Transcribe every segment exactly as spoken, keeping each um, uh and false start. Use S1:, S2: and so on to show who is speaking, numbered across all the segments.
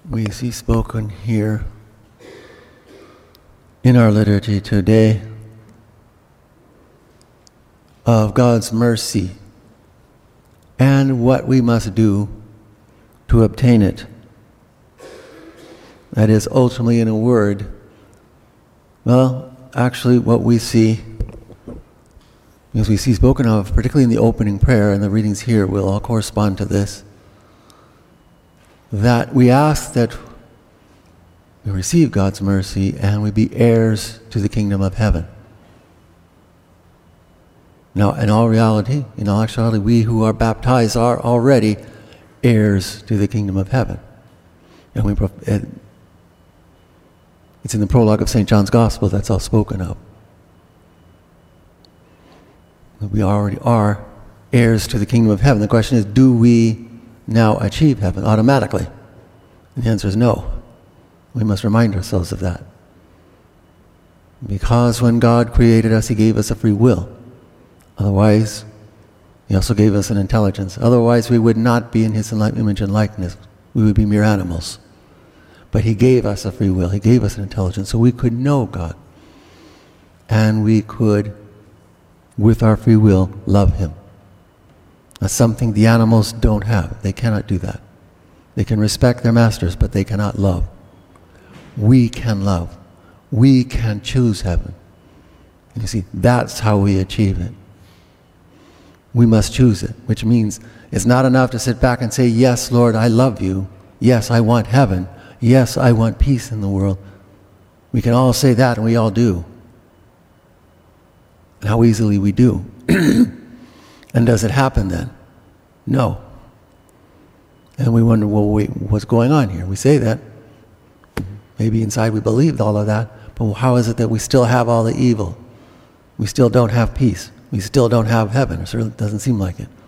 S1: we see spoken here in our liturgy today of God's mercy and what we must do to obtain it. That is, ultimately, in a word, well, actually what we see, as we see spoken of, particularly in the opening prayer, and the readings here will all correspond to this, that we ask that we receive God's mercy and we be heirs to the kingdom of heaven. Now, in all reality, in all actuality, we who are baptized are already heirs to the kingdom of heaven. And we, it's in the prologue of Saint John's Gospel that's all spoken of. We already are heirs to the kingdom of heaven. The question is, do we now achieve heaven automatically? And the answer is no. We must remind ourselves of that. Because when God created us, He gave us a free will. Otherwise, He also gave us an intelligence. Otherwise, we would not be in His image and likeness. We would be mere animals. But He gave us a free will. He gave us an intelligence so we could know God. And we could, with our free will, love Him. That's something the animals don't have. They cannot do that. They can respect their masters, but they cannot love. We can love. We can choose heaven. And you see, that's how we achieve it. We must choose it, which means it's not enough to sit back and say, yes, Lord, I love you. Yes, I want heaven. Yes, I want peace in the world. We can all say that, and we all do. And how easily we do. And does it happen then? No. And we wonder, well, wait, what's going on here? We say that. Maybe inside we believed all of that, but how is it that we still have all the evil? We still don't have peace. We still don't have heaven. It certainly doesn't seem like it.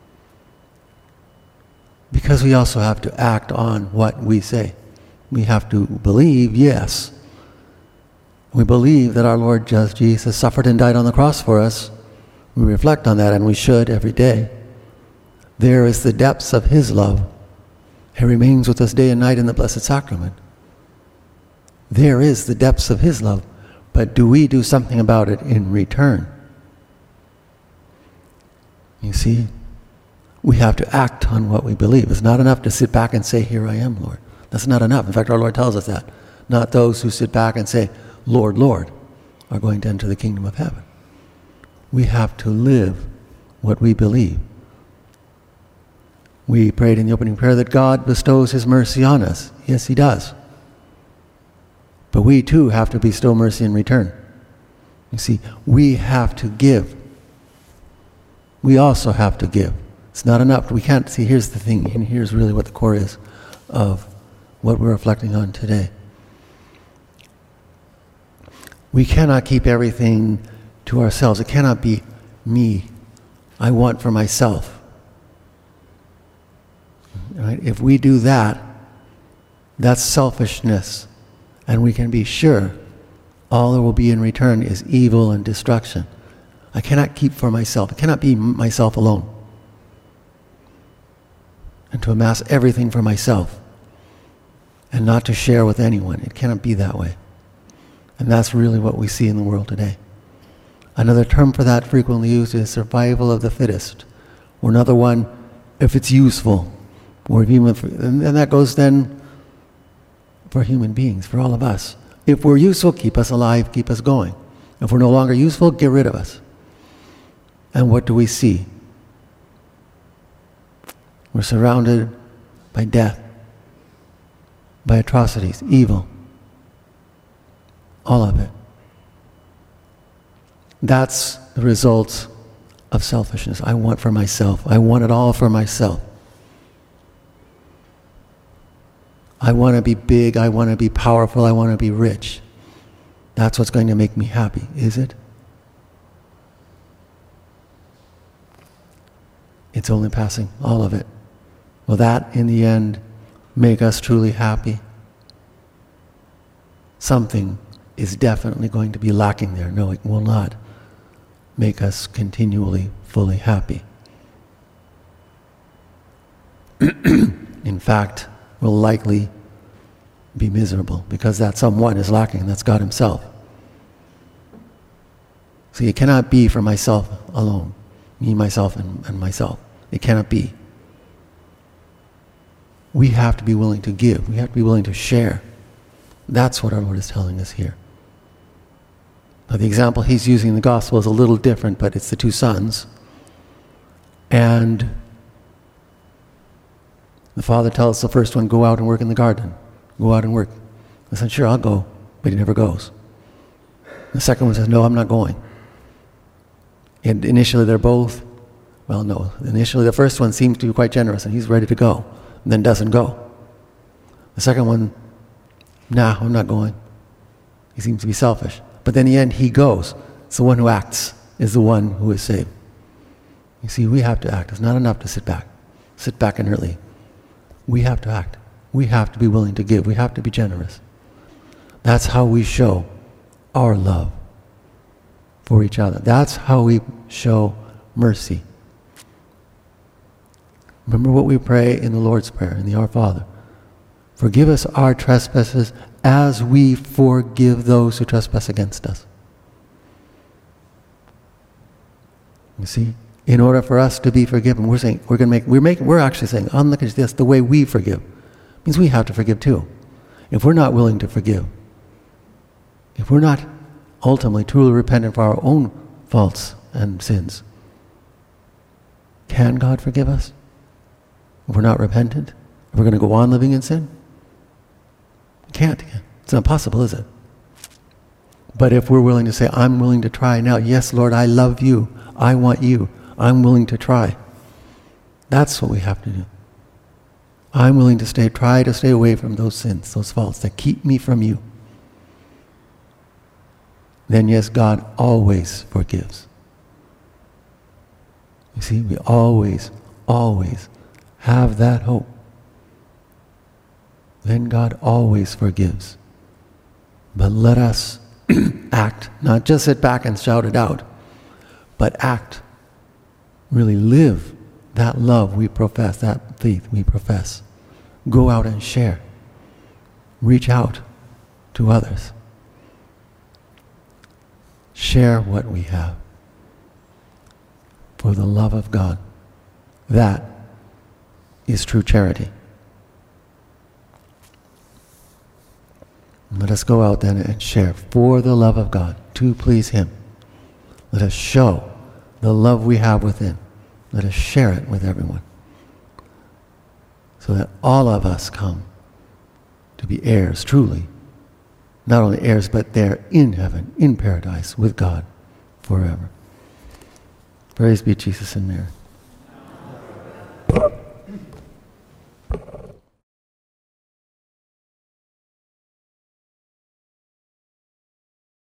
S1: Because we also have to act on what we say. We have to believe, yes. We believe that our Lord Jesus suffered and died on the cross for us. We reflect on that, and we should every day. There is the depths of His love. He remains with us day and night in the Blessed Sacrament. There is the depths of His love, but do we do something about it in return? You see, we have to act on what we believe. It's not enough to sit back and say, here I am, Lord. That's not enough. In fact, our Lord tells us that. Not those who sit back and say, Lord, Lord, are going to enter the kingdom of heaven. We have to live what we believe. We prayed in the opening prayer that God bestows His mercy on us. Yes, He does. But we too have to bestow mercy in return. You see, we have to give. We also have to give. It's not enough. We can't see, here's the thing, and here's really what the core is of what we're reflecting on today. We cannot keep everything to ourselves. It cannot be me. I want for myself. Right? If we do that, that's selfishness. And we can be sure all there will be in return is evil and destruction. I cannot keep for myself. I cannot be myself alone. And to amass everything for myself and not to share with anyone. It cannot be that way. And that's really what we see in the world today. Another term for that frequently used is survival of the fittest. Or another one, if it's useful. Or even if, and that goes then for human beings, for all of us. If we're useful, keep us alive, keep us going. If we're no longer useful, get rid of us. And what do we see? We're surrounded by death, by atrocities, evil. All of it. That's the result of selfishness. I want for myself. I want it all for myself. I want to be big. I want to be powerful. I want to be rich. That's what's going to make me happy, is it? It's only passing, all of it. Will that, in the end, make us truly happy? Something is definitely going to be lacking there. No, it will not make us continually fully happy. In fact, will likely be miserable, because that someone is lacking, and that's God himself. So it cannot be for myself alone, me, myself, and, and myself. It cannot be. We have to be willing to give. We have to be willing to share. That's what our Lord is telling us here. Now, the example he's using in the gospel is a little different, but it's the two sons. And the father tells the first one, go out and work in the garden. Go out and work. I said, sure, I'll go. But he never goes. The second one says, no, I'm not going. And initially they're both, well, no. Initially the first one seems to be quite generous, and he's ready to go, and then doesn't go. The second one, nah, I'm not going. He seems to be selfish. But then in the end, he goes. It's the one who acts is the one who is saved. You see, we have to act. It's not enough to sit back. Sit back inertly. We have to act. We have to be willing to give. We have to be generous. That's how we show our love for each other. That's how we show mercy. Remember what we pray in the Lord's Prayer, in the Our Father. Forgive us our trespasses as we forgive those who trespass against us. You see, in order for us to be forgiven, we're saying we're going to make we're making we're actually saying, I'm looking at this the way we forgive. It means we have to forgive too. If we're not willing to forgive, if we're not ultimately truly repentant for our own faults and sins, can God forgive us? If we're not repentant, if we're going to go on living in sin? Can't. It's not possible, is it? But if we're willing to say, I'm willing to try now. Yes, Lord, I love you. I want you. I'm willing to try. That's what we have to do. I'm willing to stay, try to stay away from those sins, those faults that keep me from you. Then yes, God always forgives. You see, we always, always have that hope. Then God always forgives. But let us act, not just sit back and shout it out, but act. Really live that love we profess, that faith we profess. Go out and share. Reach out to others. Share what we have for the love of God. That is true charity. Let us go out then and share for the love of God, to please Him. Let us show the love we have within. Let us share it with everyone, so that all of us come to be heirs, truly. Not only heirs, but they're in heaven, in paradise, with God forever. Praise be Jesus and Mary.